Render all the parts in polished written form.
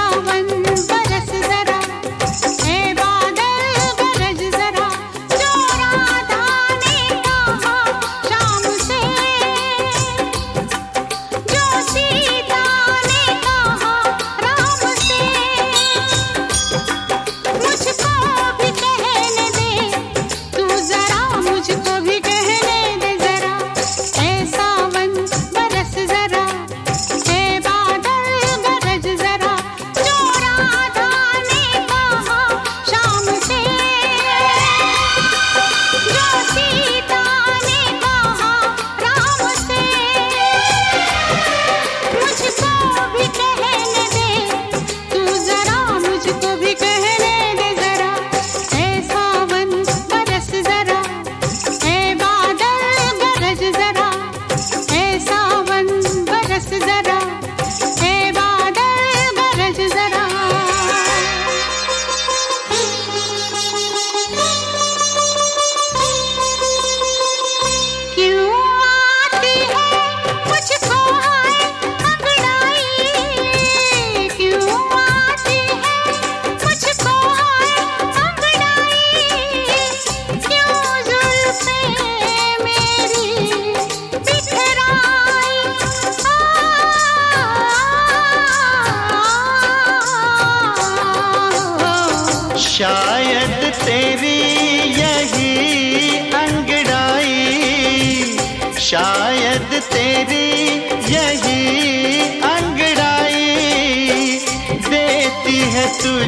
शायद तेरी यही अंगड़ाई, शायद तेरी यही अंगड़ाई देती है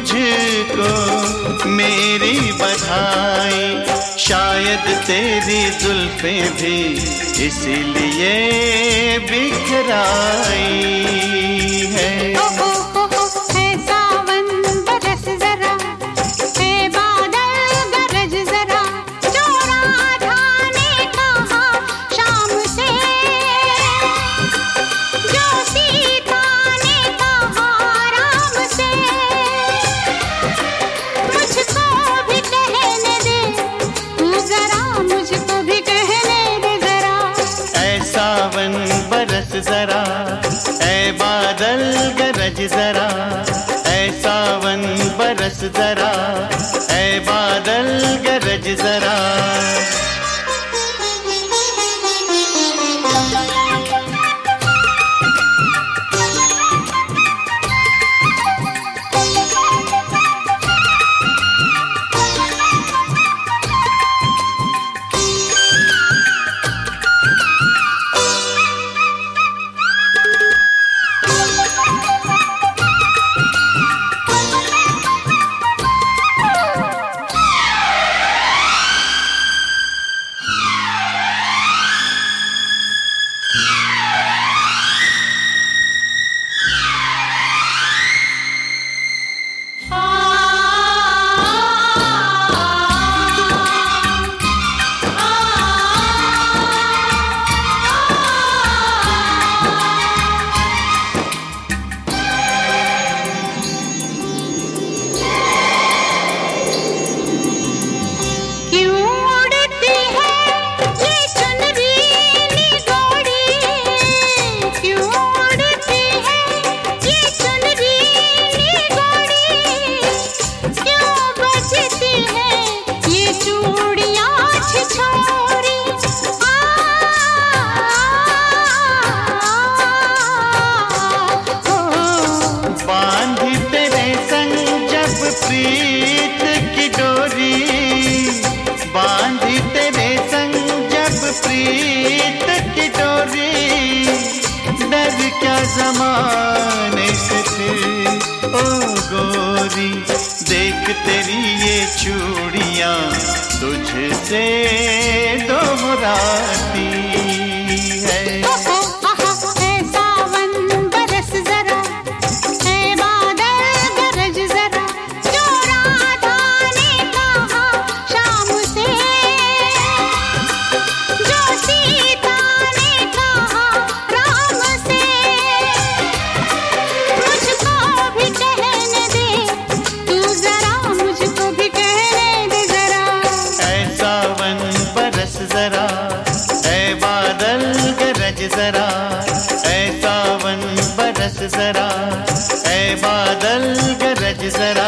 तुझको मेरी बधाई। शायद तेरी जुल्फें भी इसीलिए बिखराई है। जरा ऐ बादल गरज जरा, ऐ सावन बरस जरा, ऐ बादल गरज जरा। प्रीत की डोरी बांधी तेरे संग जब प्रीत की डोरी, डर क्या जमाने से फिर ओ गोरी। देख तेरी ये चूड़ियां तुझसे दोहराती है। जरा ऐ बादल गरज जरा, ऐ सावन बरस जरा, ऐ ऐ बादल गरज जरा।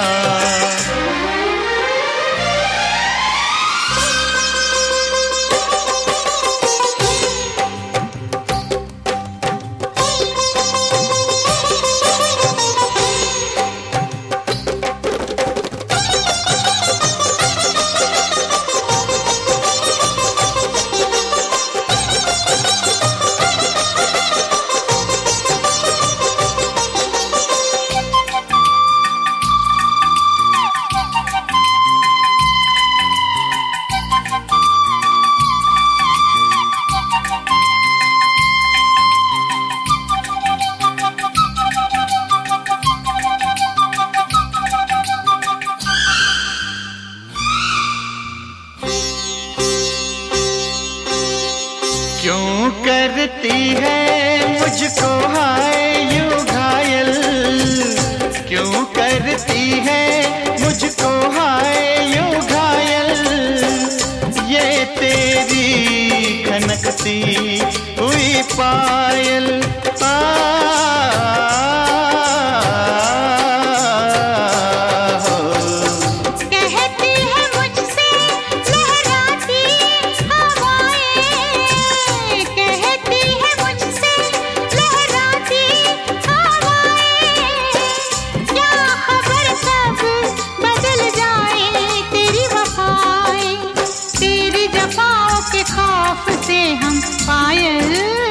क्यों करती है मुझको हाय यूं घायल, क्यों करती है मुझको हाय यूं घायल, ये तेरी खनकती हुई पायल। से हम पायल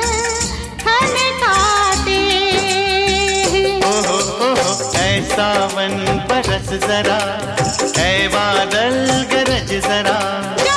खनकाते ऐ सावन बरस जरा, ऐ बादल गरज जरा।